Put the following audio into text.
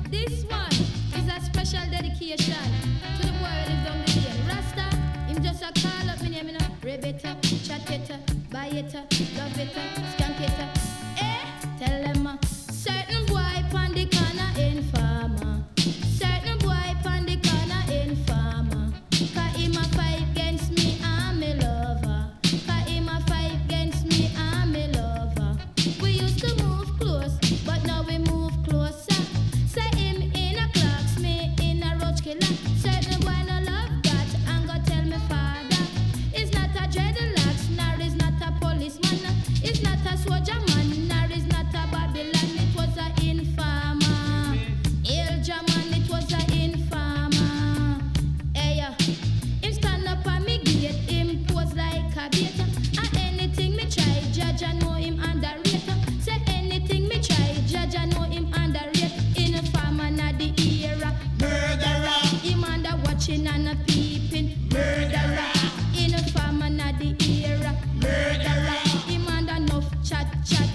This one is a special dedication to the boy who lives down the lane. Rasta, him just a call up me name, you know. Rib it, chat it, buy it, love it, skank it. Tell them certain boy pon the corner informer. Certain boy pon the corner informer. 'Cause him a fight against me and me lover. 'Cause him a fight against me and me lover. We used to move close, but now we move closer. Say him in a clocks, me in a roach killer. Certain boy no love that, and go tell me father. It's not a dreadlocks, nor is not a policeman. It's not a soldier man, nor is not a Babylon. It was a informer. Elja man, it was a informer. Hey, him stand up on me gate, him pose like a bait. And anything me try, judge I know him underrate. Say anything me try, judge I know him underrate. Informer na the era, murderer. Him under watching and a peeping, murderer. Informer na the era, murderer. Him under enough chat chat,